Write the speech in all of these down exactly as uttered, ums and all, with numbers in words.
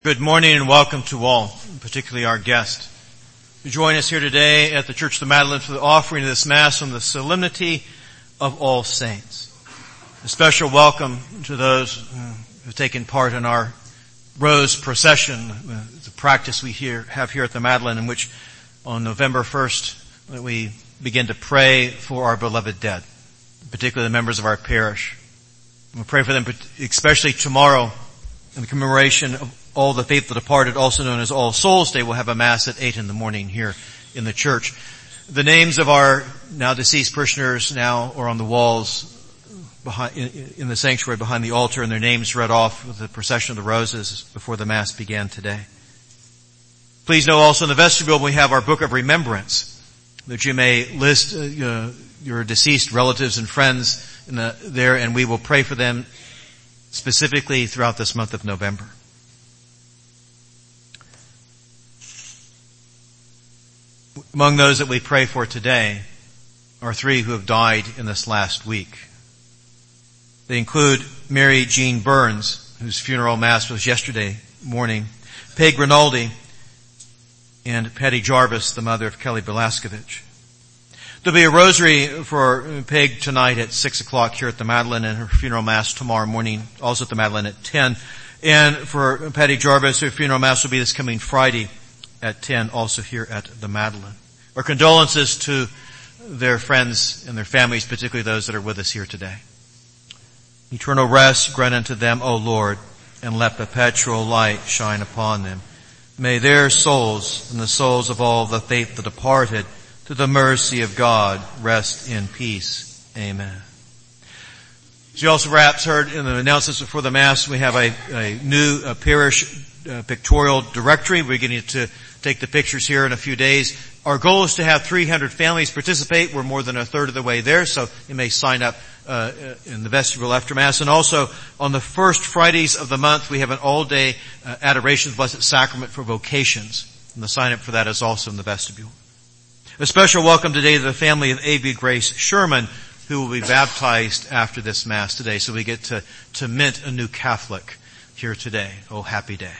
Good morning and welcome to all, particularly our guest, who join us here today at the Church of the Madeleine for the offering of this Mass on the Solemnity of All Saints. A special welcome to those who have taken part in our Rose Procession, the practice we here, have here at the Madeleine, in which on November first we begin to pray for our beloved dead, particularly the members of our parish. We'll pray for them especially tomorrow in the commemoration of all the faithful departed, also known as All Souls Day. We'll have a Mass at eight in the morning here in the church. The names of our now deceased parishioners now are on the walls behind, in, in the sanctuary behind the altar, and their names read off with the procession of the roses before the Mass began today. Please know also in the vestibule we have our Book of Remembrance, that you may list uh, your deceased relatives and friends in the, there, and we will pray for them specifically throughout this month of November. Among those that we pray for today are three who have died in this last week. They include Mary Jean Burns, whose funeral Mass was yesterday morning, Peg Rinaldi, and Patty Jarvis, the mother of Kelly Blaskovich. There'll be a rosary for Peg tonight at six o'clock here at the Madeleine, and her funeral Mass tomorrow morning, also at the Madeleine at ten. And for Patty Jarvis, her funeral Mass will be this coming Friday at ten, also here at the Madeleine. Our condolences to their friends and their families, particularly those that are with us here today. Eternal rest grant unto them, O Lord, and let perpetual light shine upon them. May their souls and the souls of all the faithful departed, to the mercy of God, rest in peace. Amen. As you also perhaps heard in the announcements before the Mass, we have a, a new a parish uh, pictorial directory. We're beginning to take the pictures here in a few days. Our goal is to have three hundred families participate. We're more than a third of the way there, so you may sign up uh, in the vestibule after Mass. And also, on the first Fridays of the month, we have an all-day uh, Adoration of the Blessed Sacrament for vocations. And the sign-up for that is also in the vestibule. A special welcome today to the family of A B Grace Sherman, who will be baptized after this Mass today. So we get to, to mint a new Catholic here today. Oh, happy day.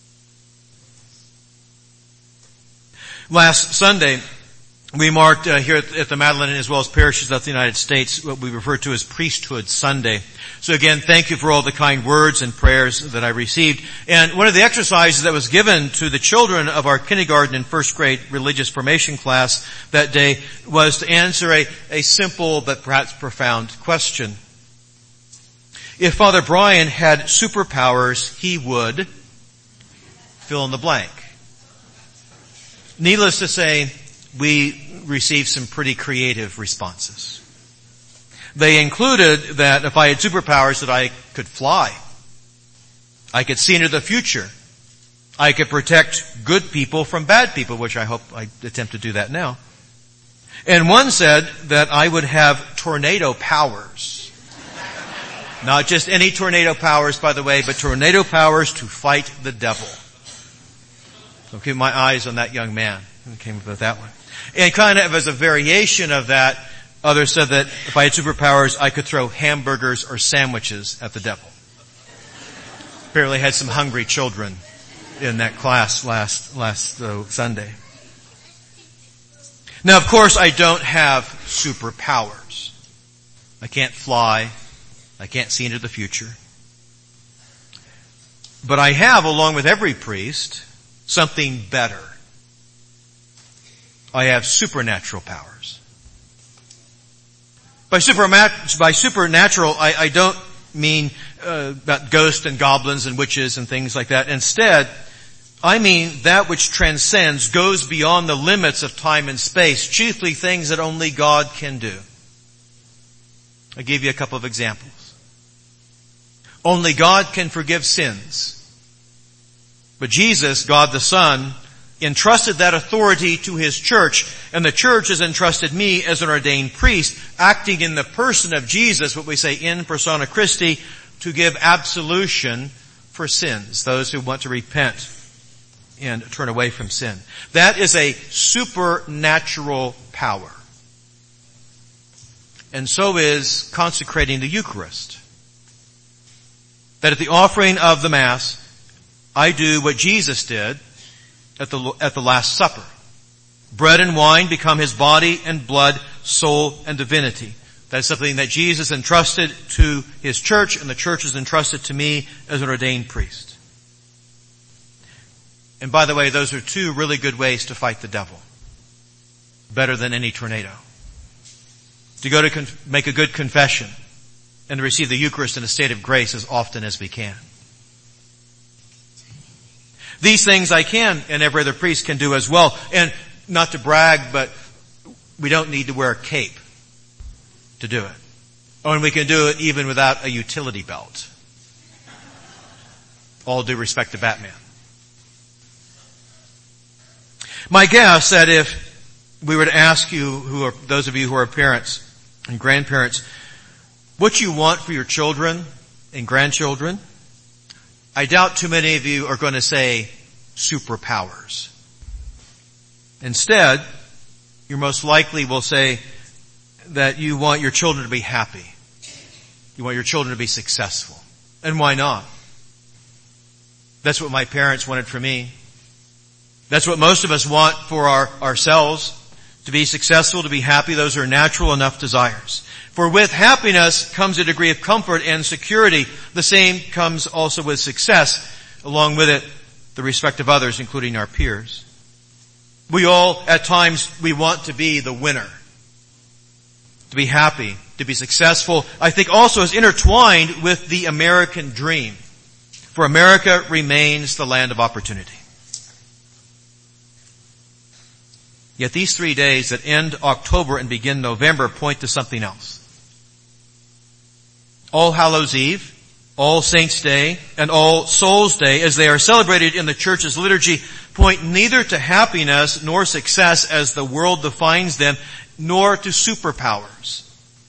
Last Sunday, we marked uh, here at, at the Madeleine, as well as parishes throughout the United States, what we refer to as Priesthood Sunday. So again, thank you for all the kind words and prayers that I received. And one of the exercises that was given to the children of our kindergarten and first grade religious formation class that day was to answer a, a simple but perhaps profound question. If Father Brian had superpowers, he would fill in the blank. Needless to say, we received some pretty creative responses. They included that if I had superpowers, that I could fly. I could see into the future. I could protect good people from bad people, which I hope I attempt to do that now. And one said that I would have tornado powers. Not just any tornado powers, by the way, but tornado powers to fight the devil. So keep my eyes on that young man who came up with that one. And kind of as a variation of that, others said that if I had superpowers, I could throw hamburgers or sandwiches at the devil. Apparently had some hungry children in that class last, last uh, Sunday. Now, of course, I don't have superpowers. I can't fly. I can't see into the future. But I have, along with every priest, something better. I have supernatural powers. By, super, by supernatural, I, I don't mean uh, about ghosts and goblins and witches and things like that. Instead, I mean that which transcends, goes beyond the limits of time and space, chiefly things that only God can do. I'll give you a couple of examples. Only God can forgive sins. But Jesus, God the Son, entrusted that authority to His church, and the church has entrusted me as an ordained priest, acting in the person of Jesus, what we say in persona Christi, to give absolution for sins, those who want to repent and turn away from sin. That is a supernatural power. And so is consecrating the Eucharist. That at the offering of the Mass, I do what Jesus did at the, at the Last Supper. Bread and wine become his body and blood, soul and divinity. That's something that Jesus entrusted to his church, and the church is entrusted to me as an ordained priest. And by the way, those are two really good ways to fight the devil. Better than any tornado. To go to conf- make a good confession and to receive the Eucharist in a state of grace as often as we can. These things I can, and every other priest can do as well. And not to brag, but we don't need to wear a cape to do it. Oh, and we can do it even without a utility belt. All due respect to Batman. My guess that if we were to ask you, who are those of you who are parents and grandparents, what you want for your children and grandchildren, I doubt too many of you are going to say superpowers. Instead, you most likely will say that you want your children to be happy. You want your children to be successful. And why not? That's what my parents wanted for me. That's what most of us want for our, ourselves. To be successful, to be happy, those are natural enough desires. For with happiness comes a degree of comfort and security. The same comes also with success. Along with it, the respect of others, including our peers. We all, at times, we want to be the winner. To be happy, to be successful, I think also is intertwined with the American dream. For America remains the land of opportunity. Yet these three days that end October and begin November point to something else. All Hallows Eve, All Saints' Day, and All Souls' Day, as they are celebrated in the church's liturgy, point neither to happiness nor success as the world defines them, nor to superpowers.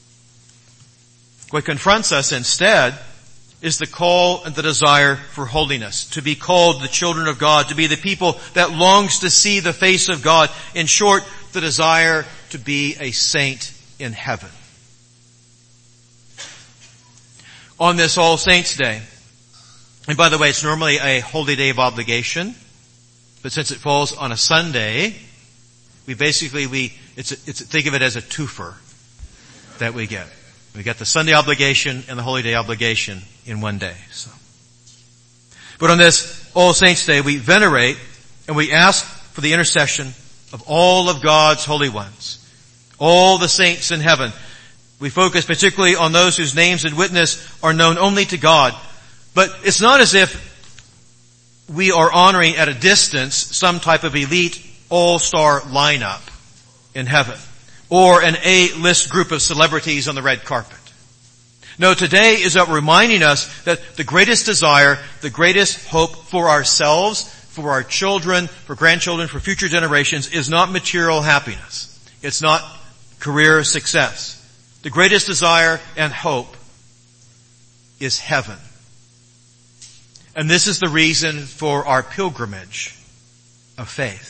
What confronts us instead is the call and the desire for holiness, to be called the children of God, to be the people that longs to see the face of God. In short, the desire to be a saint in heaven. On this All Saints' Day, and by the way, it's normally a holy day of obligation, but since it falls on a Sunday, we basically, we, it's, a, it's, think of it as a twofer that we get. We get the Sunday obligation and the Holy Day obligation in one day. So, but on this All Saints' Day, we venerate and we ask for the intercession of all of God's holy ones, all the saints in heaven. We focus particularly on those whose names and witness are known only to God. But it's not as if we are honoring at a distance some type of elite all-star lineup in heaven, or an A-list group of celebrities on the red carpet. No, today is about reminding us that the greatest desire, the greatest hope for ourselves, for our children, for grandchildren, for future generations is not material happiness. It's not career success. The greatest desire and hope is heaven. And this is the reason for our pilgrimage of faith.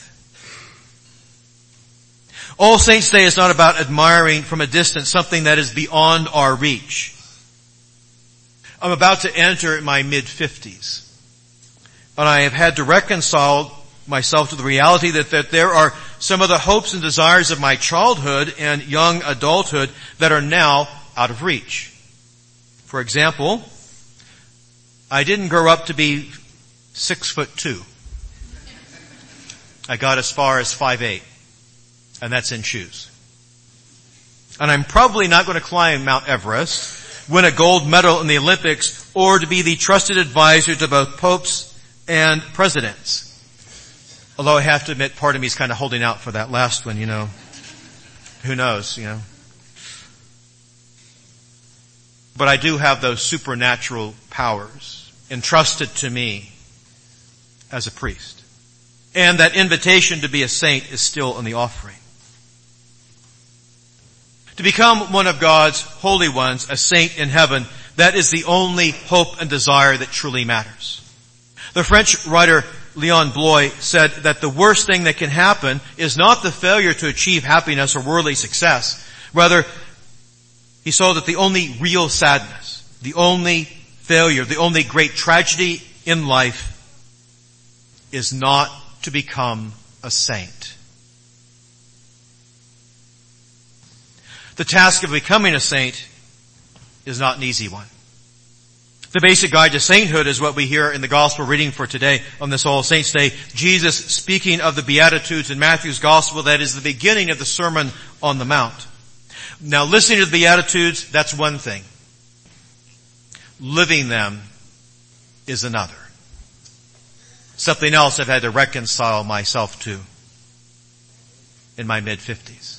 All Saints' Day is not about admiring from a distance something that is beyond our reach. I'm about to enter my mid-fifties. And I have had to reconcile myself to the reality that, that there are some of the hopes and desires of my childhood and young adulthood that are now out of reach. For example, I didn't grow up to be six foot two. I got as far as five eight. And that's in shoes. And I'm probably not going to climb Mount Everest, win a gold medal in the Olympics, or to be the trusted advisor to both popes and presidents. Although I have to admit, part of me is kind of holding out for that last one, you know. Who knows, you know. But I do have those supernatural powers entrusted to me as a priest. And that invitation to be a saint is still in the offering. To become one of God's holy ones, a saint in heaven, that is the only hope and desire that truly matters. The French writer Leon Bloy said that the worst thing that can happen is not the failure to achieve happiness or worldly success. Rather, he saw that the only real sadness, the only failure, the only great tragedy in life is not to become a saint. The task of becoming a saint is not an easy one. The basic guide to sainthood is what we hear in the gospel reading for today on this All Saints' Day. Jesus speaking of the Beatitudes in Matthew's gospel, that is the beginning of the Sermon on the Mount. Now, listening to the Beatitudes, that's one thing. Living them is another. Something else I've had to reconcile myself to in my mid-fifties.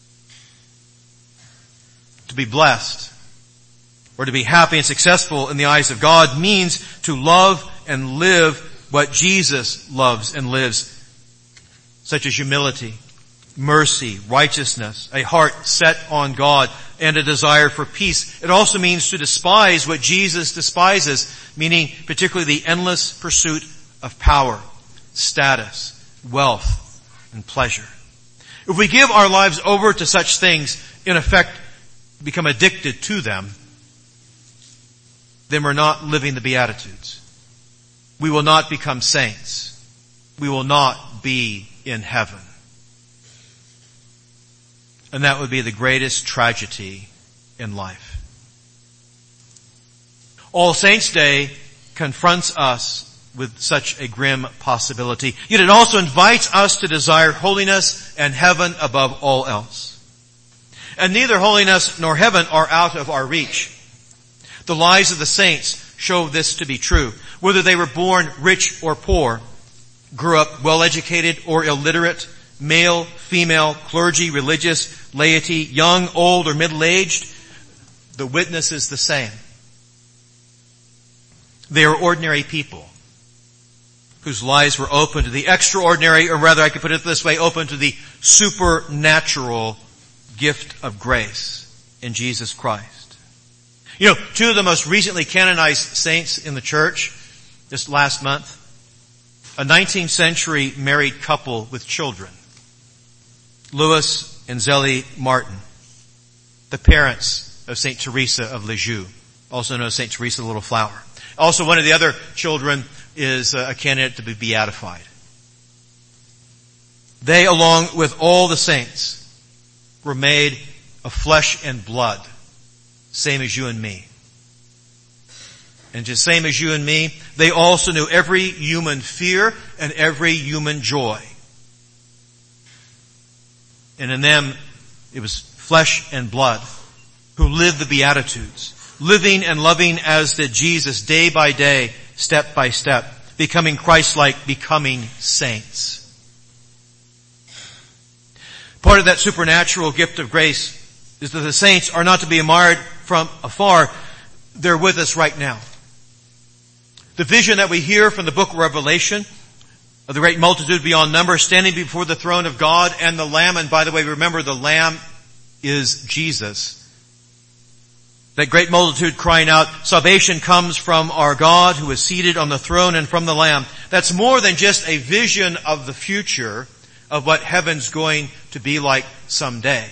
To be blessed or to be happy and successful in the eyes of God means to love and live what Jesus loves and lives, such as humility, mercy, righteousness, a heart set on God, and a desire for peace. It also means to despise what Jesus despises, meaning particularly the endless pursuit of power, status, wealth, and pleasure. If we give our lives over to such things, in effect, become addicted to them, then we're not living the Beatitudes. We will not become saints. We will not be in heaven. And that would be the greatest tragedy in life. All Saints' Day confronts us with such a grim possibility. Yet it also invites us to desire holiness and heaven above all else. And neither holiness nor heaven are out of our reach. The lives of the saints show this to be true. Whether they were born rich or poor, grew up well-educated or illiterate, male, female, clergy, religious, laity, young, old, or middle-aged, the witness is the same. They are ordinary people whose lives were open to the extraordinary, or rather I could put it this way, open to the supernatural gift of grace in Jesus Christ. You know, two of the most recently canonized saints in the church this last month, a nineteenth century married couple with children, Louis and Zélie Martin, the parents of Saint Teresa of Lisieux, also known as Saint Teresa the Little Flower. Also, one of the other children is a candidate to be beatified. They, along with all the saints, were made of flesh and blood, same as you and me. And just same as you and me, they also knew every human fear and every human joy. And in them, it was flesh and blood who lived the Beatitudes, living and loving as did Jesus day by day, step by step, becoming Christ-like, becoming saints. Part of that supernatural gift of grace is that the saints are not to be admired from afar. They're with us right now. The vision that we hear from the book of Revelation of the great multitude beyond number standing before the throne of God and the Lamb, and by the way, remember the Lamb is Jesus. That great multitude crying out, salvation comes from our God who is seated on the throne and from the Lamb. That's more than just a vision of the future of what heaven's going to be like someday.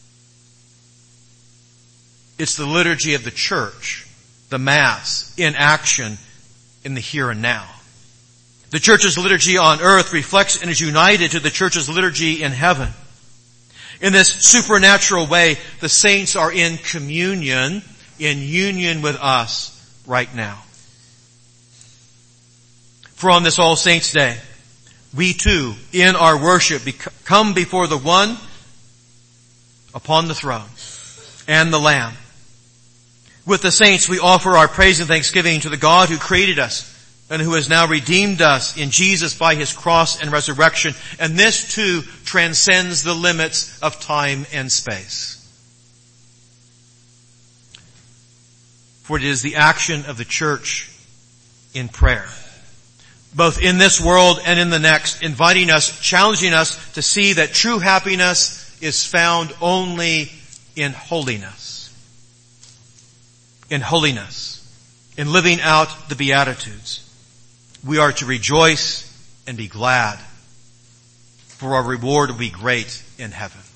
It's the liturgy of the church, the Mass, in action in the here and now. The church's liturgy on earth reflects and is united to the church's liturgy in heaven. In this supernatural way, the saints are in communion, in union with us right now. For on this All Saints' Day, we too, in our worship, come before the one upon the throne and the Lamb. With the saints, we offer our praise and thanksgiving to the God who created us and who has now redeemed us in Jesus by His cross and resurrection. And this too transcends the limits of time and space. For it is the action of the church in prayer, both in this world and in the next, inviting us, challenging us to see that true happiness is found only in holiness. In holiness, in living out the Beatitudes. We are to rejoice and be glad, for our reward will be great in heaven.